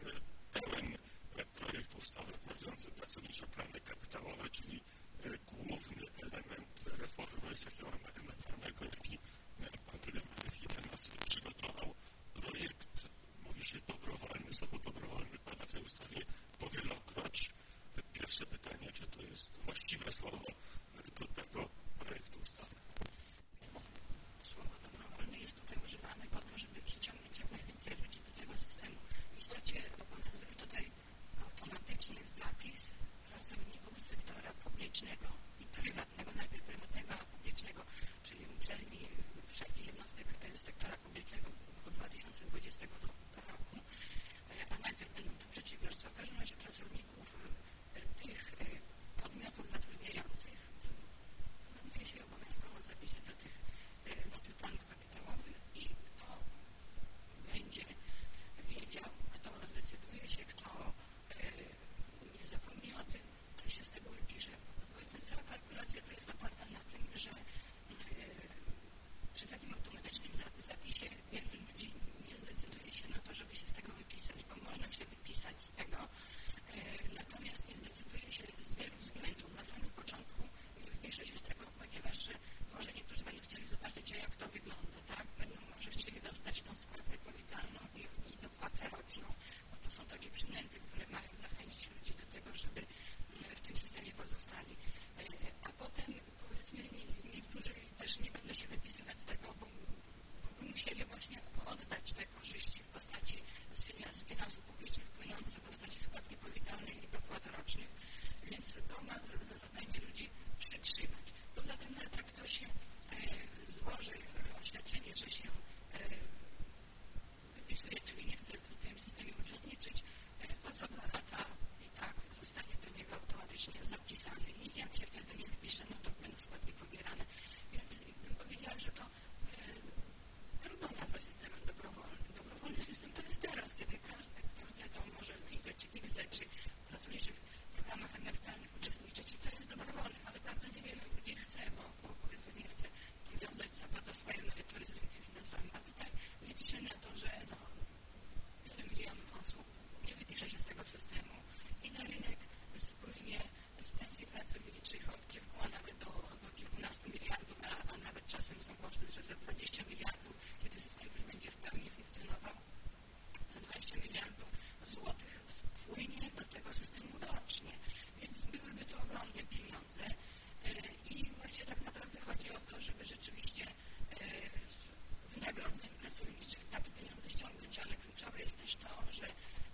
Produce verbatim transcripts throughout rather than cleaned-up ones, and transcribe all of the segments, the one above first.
pełen projekt ustawy wprowadzający pracownicze plany kapitałowe, czyli główny element reformy systemu emerytalnego, jaki pan premier Morawiecki dla nas przygotował. Projekt, mówi się dobrowolny, słowo dobrowolny pada w tej ustawie powielokroć. Pierwsze pytanie, czy to jest właściwe słowo do tego projektu ustawy? Słowo dobrowolny jest tutaj używane po to, żeby przyciągnąć jak najwięcej ludzi do tego systemu. W istocie obowiązuje tutaj automatycznie zapis pracowników sektora publicznego i prywatnego, najpierw prywatnego, a publicznego, czyli uczelni, wszelkich jednostek sektora publicznego od dwa tysiące dwudziestego roku, a najpierw będą to przedsiębiorstwa. W każdym razie pracowników tych podmiotów zatrudniających planuje się obowiązkowo zapisać do tych, do tych planów kapitałowych i kto będzie wiedział, kto zdecyduje się, kto nie zapomni o tym, to się z tego wypisze. Powiedzmy, cała kalkulacja to jest oparta na tym, że przy takim automatycznym zapisie wielu ludzi nie zdecyduje się na to, żeby się z tego wypisać, bo można się wypisać z tego, natomiast nie zdecyduje się z wielu względów na samym początku, nie wypisze się z tego, ponieważ może niektórzy będą chcieli zobaczyć, jak to wygląda, tak? Będą może chcieli dostać tą składkę powitalną i, i dopłatę roczną, bo to są takie przynęty, które mają zachęcić ludzi do tego, żeby w tym systemie pozostali. A potem, powiedzmy, niektórzy też nie będą się wypisywać z tego, bo, bo musieli właśnie oddać te korzyści w postaci z finansów publicznych płynące w postaci składki powitalnej i dopłat rocznych, więc to ma za, za zadanie ludzi przytrzymać. Poza tym, nawet jak ktoś się e, złoży oświadczenie, że się e, wypisuje, czyli nie chce w tym systemie uczestniczyć, e, to co dwa lata i tak zostanie do niego automatycznie zapisany i jak się wtedy nie wypisze, no to będą składki pobierane. Więc bym powiedziała, że to e, trudno nazwać systemem dobrowolnym. Dobrowolny system to jest teraz, kiedy każdy, kto chce, to może w I G E czy X E czy pracowniczych programach emerytalnych uczestniczyć i to jest dobrowolne, ale bardzo niewiele ludzi chce, bo, bo powiedzmy nie chce wiązać do swojej emerytury z rynkiem finansowym, a tutaj liczy się na to, że no, wiele milionów osób nie wypisze się z tego systemu i na rynek spłynie z pensji pracowniczych od kilku, a nawet do, do kilkunastu miliardów, a, a nawet czasem są koszty, że za dwadzieścia miliardów, kiedy system już będzie w pełni funkcjonował, za dwadzieścia miliardów złotych wpłynie do tego systemu rocznie, więc byłyby to ogromne pieniądze i właśnie tak naprawdę chodzi o to, żeby rzeczywiście z wynagrodzeń pracowniczych takie pieniądze ściągnąć, ale kluczowe jest też to, że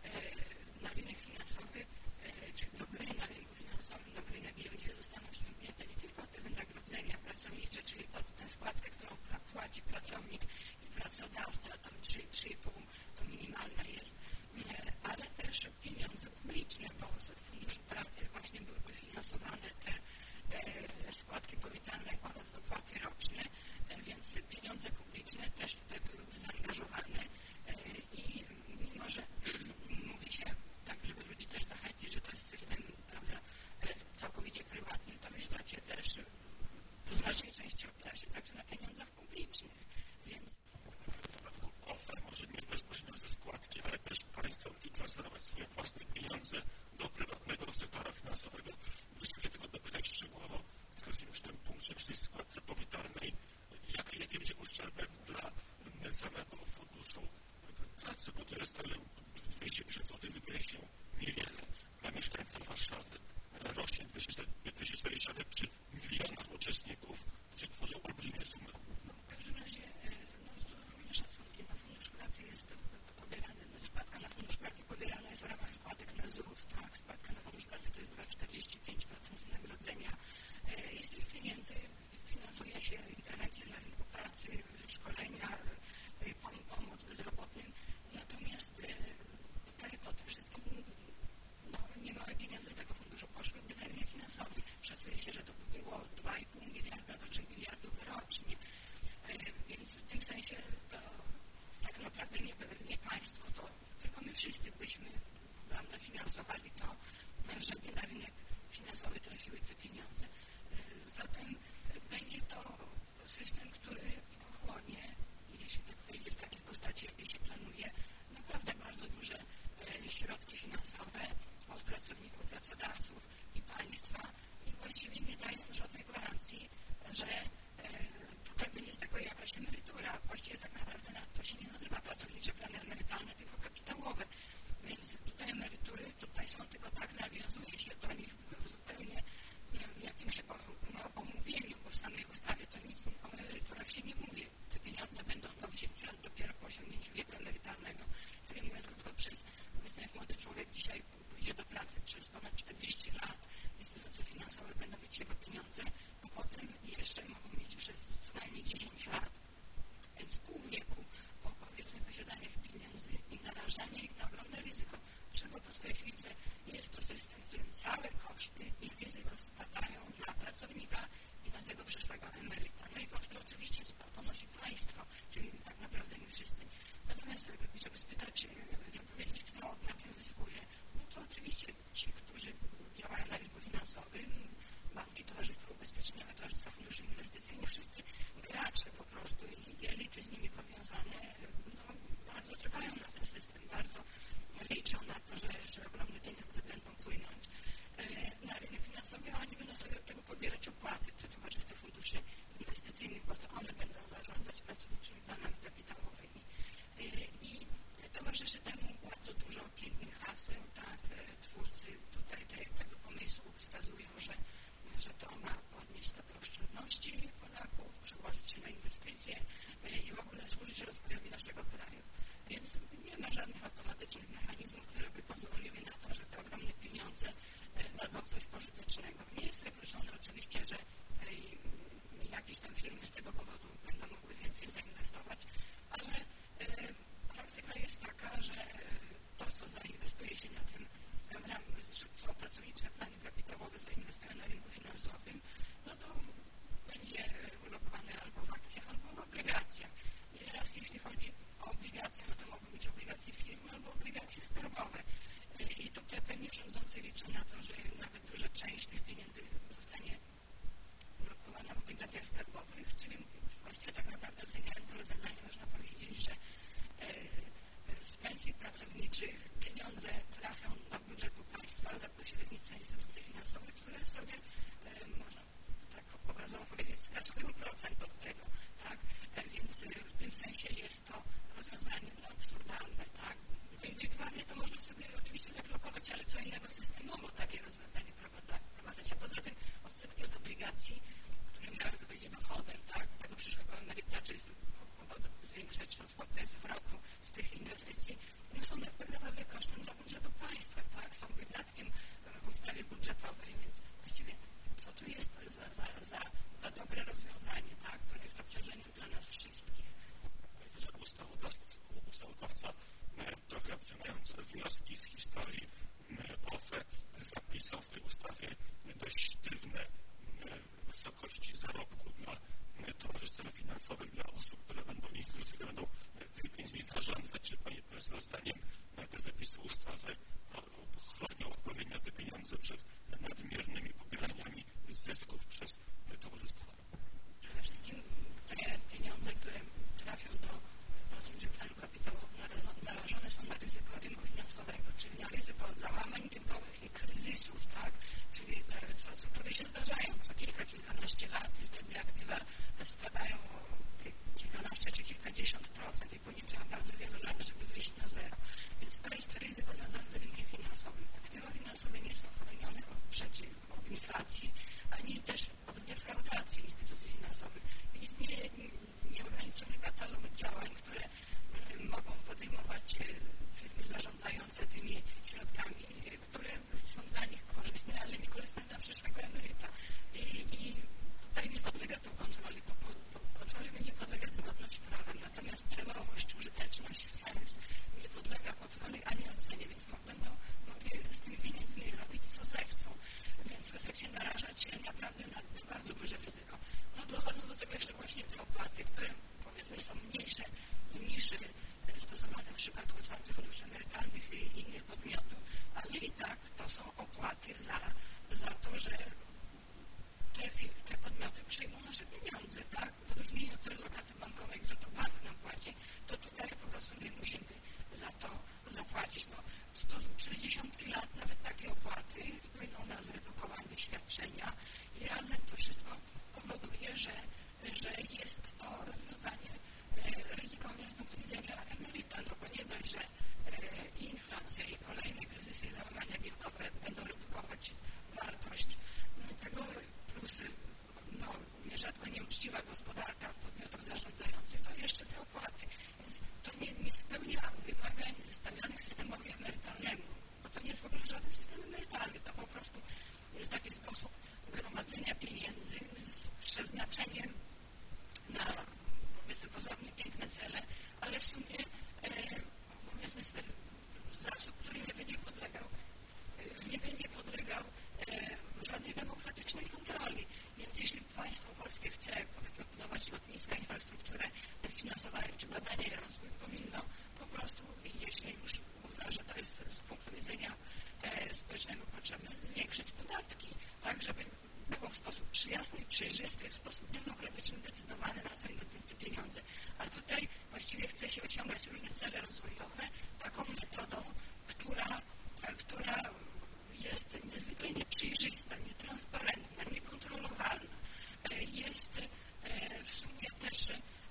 na rynek finansowy, czy do gry na rynku finansowym, do gry na giełdzie zostaną ściągnięte nie tylko te wynagrodzenia pracownicze, czyli pod tę składkę, którą płaci pracownik i pracodawca, tam trzy i pół to minimalna jest, ale też pieniądze publiczne, bo z Funduszu Pracy właśnie byłyby finansowane te e, składki powitalne oraz dopłaty roczne, e, więc pieniądze publiczne też tutaj byłyby zaangażowane e, i mimo, że mówi się tak, żeby ludzi też zachęcić, że to jest system, prawda, e, całkowicie prywatny, to w istocie też w znacznej części opiera się także na pieniądzach publicznych, więc OFE może nie bezpośrednio ze składki, ale też państwo musi transferować swoje własne pieniądze do prywatnego sektora finansowego. Chciałbym się tylko dopytać szczegółowo, w tym punkcie, przy tej składce powitalnej, jaki, jaki będzie uszczerbek dla samego funduszu pracy, bo to jest dwieście tysięcy złotych, wydaje się niewiele dla mieszkańca Warszawy. Rośnie dwieście czterdzieści, ale przy milionach uczestników, gdzie tworzą olbrzymie sumy. w każdym razie no, różne szacunki na Fundusz Pracy jest pobierany, no, składka na Fundusz Pracy pobierana jest w ramach składek na ZUS, tak, składka na Fundusz Pracy to jest czterdzieści pięć procent wynagrodzenia. I z tych pieniędzy finansuje się interwencje na rynku pracy, szkolenia, pomoc bezrobotnym. Natomiast tutaj po tym wszystkim no, niemałe pieniądze z tego funduszu poszłyby na rynek finansowy. Szacuje się, że to by było dwa i pół miliarda do trzech miliardów rocznie. Więc w tym sensie to tak naprawdę nie, nie państwo, to tylko my wszyscy byśmy prawda, finansowali to, żeby na rynek finansowy trafiły te pieniądze. Zatem będzie to system, który pochłonie, jeśli tak wejdzie w takiej postaci, jakiej się planuje, naprawdę bardzo duże środki będą mieć jego pieniądze, a potem jeszcze mogą mieć przez co najmniej dziesięć lat. Więc pół wieku po powiedzmy posiadaniu pieniędzy i narażanie ich na ogromne ryzyko. Trzeba podkreślić, że jest to system, w którym całe koszty i ryzyko spadają na pracownika i na tego przyszłego emeryta. No i koszty oczywiście ponosi państwo, czyli tak naprawdę my wszyscy. Natomiast żeby spytać, żeby powiedzieć, kto na tym zyskuje, no to oczywiście ci, którzy działają na rynku finansowym, banki, towarzystwa ubezpieczeniowe, towarzystwa funduszy inwestycyjnych, wszyscy gracze po prostu i elity z nimi powiązane, no, bardzo czekają na ten system, bardzo liczą na to, że, że ogromne pieniądze będą płynąć e, na rynek finansowy, a oni będą sobie od tego pobierać opłaty, te towarzystwa funduszy inwestycyjnych, bo to one będą zarządzać pracowniczymi planami kapitałowymi. E, I towarzyszy temu bardzo dużo pięknych haseł, tak, e, twórcy tutaj te, tego pomysłu wskazują, że, że to ma podnieść stopę oszczędności Polaków, przełożyć się na inwestycje e, i w ogóle służyć rozwojowi naszego kraju. Więc nie ma żadnych automatycznych mechanizmów, które by pozwoliły na to, że te ogromne pieniądze dadzą coś pożytecznego. Nie jest wykluczone oczywiście, że jakieś tam firmy z tego powodu będą mogły więcej zainwestować, ale praktyka jest taka, że to, co zainwestuje się na tym, co pracownicze plany kapitałowe zainwestują na rynku finansowym, no to będzie ulokowane albo w akcjach, albo w obligacjach. I teraz jeśli chodzi o obligacje, no to mogą być obligacje firm albo obligacje skarbowe. I tutaj pewnie rządzący liczą na to, że nawet duża część tych pieniędzy zostanie ulokowana w obligacjach skarbowych, czyli właściwie tak naprawdę oceniając to rozwiązanie można powiedzieć, że z pensji pracowniczych pieniądze trafią do budżetu państwa za pośrednictwem instytucji finansowych, które sobie, można tak obrazowo powiedzieć, skasują procent od tego, tak? Więc w tym sensie jest to rozwiązanie no, absurdalne, tak? Indywidualnie to można sobie oczywiście zablokować, ale co innego systemowo takie rozwiązanie wprowadzać, a poza tym odsetki od obligacji, które miałyby być dochodem, tak? Tego przyszłego emeryta, czy zwiększać tą stopę zwrotu z tych inwestycji, no są tak naprawdę kosztem dla budżetu państwa, tak? Są wydatkiem w ustawie budżetowej, więc właściwie co tu jest za, za, za, za dobre rozwiązanie, tak? Które jest obciążeniem dla nas wszystkich. Że ustawodawca trochę wyciągając wnioski z historii O F E zapisał w tej ustawie dość sztywne wysokości zarobku dla towarzystw finansowych, dla osób, które będą instytucje, które będą tymi pieniędzmi zarządzać. Czy Pani Profesor zdaniem te zapisy ustawy chronią odpowiednio te pieniądze przed nadmiernymi pobieraniami zysków przez towarzystwa? Przede wszystkim te pieniądze, które trafią do pracowniczych planów kapitałowych, narażone są na ryzyko rynku finansowego, czyli na ryzyko załamań typowych i kryzysów, tak? Czyli te sytuacje, które się zdarzają co kilka, kilkanaście lat i wtedy aktywa spadają o kilkanaście czy kilkadziesiąt procent i później trzeba bardzo wiele lat, żeby wyjść na zero. Więc to jest ryzyko związane z rynkiem finansowym. Aktywa finansowe nie są chronione od, przeciw, od inflacji, ani też od defraudacji instytucji finansowych. Istnieje nieograniczony katalog działań, które mogą podejmować firmy zarządzające tymi środkami, które są dla nich korzystne, ale nie korzystne dla przyszłego emeryta. I, i tutaj nie podlega to kontroli, bo kontroli będzie podlegać zgodność z prawem, natomiast celowość, użyteczność, sens nie podlega kontroli ani ocenie, więc będą mogli z tymi pieniędzmi zrobić co zechcą, więc w efekcie narażać się naprawdę na, na bardzo duże ryzyko. No dochodzą do tego jeszcze właśnie te opłaty, które powiedzmy są mniejsze niż stosowane w przypadku otwartych funduszy emerytalnych i innych podmiotów, ale i tak to są opłaty za, za to, że te, te podmioty przyjmą nasze pieniądze, tak? W odróżnieniu od tej lokaty bankowej, że to bank nam płaci, to tutaj po prostu my musimy za to zapłacić, bo to przez dziesiątki lat nawet takie opłaty wpłyną na zredukowanie świadczenia i razem to wszystko powoduje, że, że jest to rozwiązanie ryzykowne z punktu widzenia emeryta, no bo nie dość, że i inflacja i kolejne kryzysy i załamania giełdowe będą redukować wartość tego, plus no, nierzadko nieuczciwa gospodarka podmiotów zarządzających, to jeszcze te opłaty. Więc to nie, nie spełnia wymagań stawianych systemowi emerytalnemu, bo to nie jest w ogóle żaden system emerytalny, to po prostu jest taki sposób gromadzenia gromadzenia pieniędzy z przeznaczeniem na, powiedzmy, pozornie piękne cele, ale w sumie, e, powiedzmy, zasób, który nie będzie podlegał, nie będzie podlegał e, żadnej demokratycznej kontroli. Więc jeśli państwo polskie chce, powiedzmy, budować lotniska, infrastrukturę, finansowanie czy badania i rozwój, powinno po prostu, jeśli już uzna, że to jest z punktu widzenia e, społecznego potrzebne, zwiększyć podatki, tak żeby było w sposób przyjazny, przejrzysty, w sposób demokratyczny, decydowany, na co idą te pieniądze. A tutaj właściwie chce się osiągać różne cele rozwojowe taką metodą, która, która jest niezwykle nieprzejrzysta, nietransparentna, niekontrolowalna. Jest w sumie też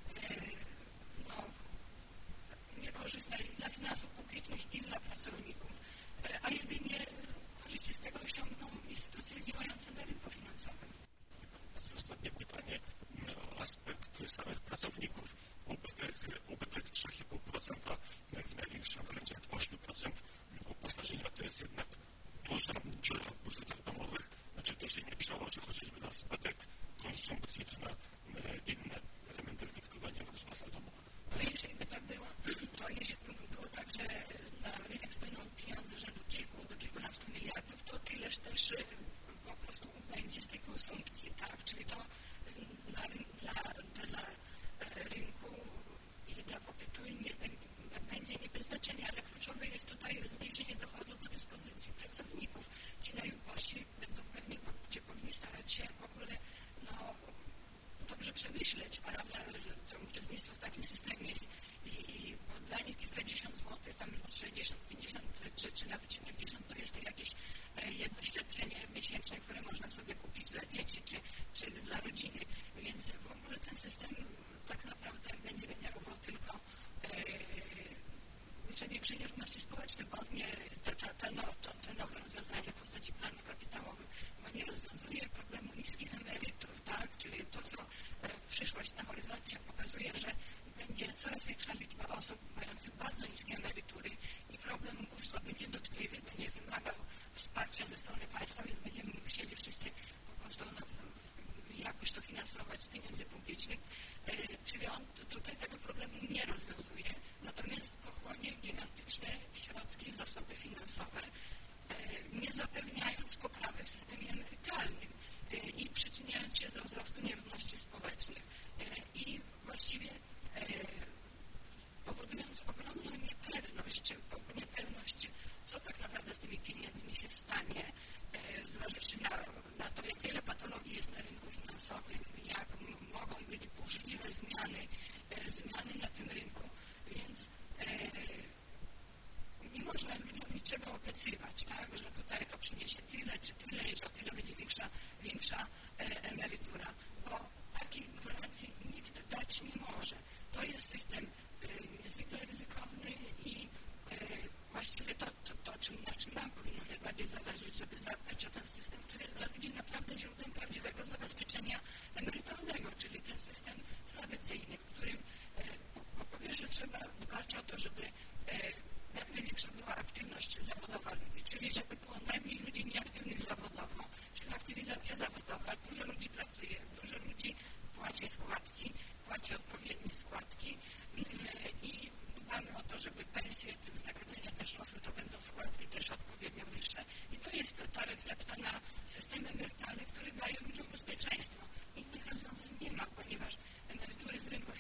no, niekorzystna i dla finansów publicznych, i dla pracowników, a jedynie korzyści z tego osiągną instytucje działające na rynku finansowym. Ostatnie pytanie o aspekt samych pracowników. Ubytek, ubytek trzy i pół procent w największym wręcz osiem procent uposażenia to jest jednak duża dziura w budżetach domowych. Znaczy to się nie przełoży chociażby na spadek konsumpcji czy na inne elementy wydatkowania w gospodarstwach domowych. No jeśli by tak było, to jeśli by było tak, że na rynek spłyną pieniądze rzędu kilku do kilkunastu miliardów, to tyleż też po prostu będzie z tej konsumpcji, tak? Czyli to dla, dla, dla rynku i dla popytu nie, będzie nie bez znaczenia, ale kluczowe jest tutaj zmniejszenie dochodu do dyspozycji pracowników. Ci najubożsi będą pewnie gdzie powinni starać się w ogóle no, dobrze przemyśleć, prawda, to uczestnictwo w takim systemie i bo dla nich kilkadziesiąt złotych, tam sześćdziesiąt, pięćdziesiąt czy, czy nawet siedemdziesiąt to jest jakieś jedno świadczenie miesięczne, które można sobie kupić dla dzieci czy, czy dla rodziny, więc w ogóle ten system tak naprawdę będzie generował tylko e, większej nierówności społecznej, bo nie, te, te, te, no, to, te nowe rozwiązania w postaci planów kapitałowych, bo nie rozwiązuje problemu niskich emerytur, tak? Czyli to, co przyszłość na horyzoncie pokazuje, że będzie coraz większa liczba osób mających bardzo niskie emerytury i problem ubóstwa będzie dotkliwy, będzie wymagał wsparcia ze strony państwa, więc będziemy musieli wszyscy po prostu no, jakoś to finansować z pieniędzy publicznych, e, czyli on tutaj tego problemu nie rozwiązuje, natomiast pochłonie gigantyczne środki, zasoby finansowe, e, nie zapewniając poprawy w systemie emerytalnym e, i przyczyniając się do wzrostu nierówności społecznych e, i właściwie e, powodując ogromną niepewność, niepewność, co tak naprawdę z tymi pieniędzmi się stanie, e, zważywszy na, na to, jak wiele patologii jest na rynku finansowym, jak m- mogą być burzliwe zmiany, e, zmiany na tym rynku, więc e, nie można ludziom niczego obiecywać, tak, że tutaj to przyniesie tyle czy tyle, że o tyle będzie większa, większa e, emerytura, bo takiej gwarancji nikt dać nie może. To jest system e, niezwykle ryzykowny i e, właściwie to, to, to czym, na czym nam powinno najbardziej zależeć, żeby zadbać o ten system, który jest dla ludzi naprawdę źródłem prawdziwego zabezpieczenia emerytalnego, czyli ten system tradycyjny, w którym e, po, po pierwsze trzeba dbać o to, żeby e, jak największa była aktywność zawodowa ludzi, czyli żeby było najmniej ludzi nieaktywnych zawodowo, czyli aktywizacja zawodowa, dużo ludzi pracuje, dużo ludzi płaci składki, płaci odpowiednie składki i dbamy o to, żeby pensje, wynagrodzenia też rosły, to będą składki też odpowiednio wyższe. I to jest ta recepta na system emerytalny, który daje ludziom bezpieczeństwo. Innych rozwiązań nie ma, ponieważ emerytury z rynku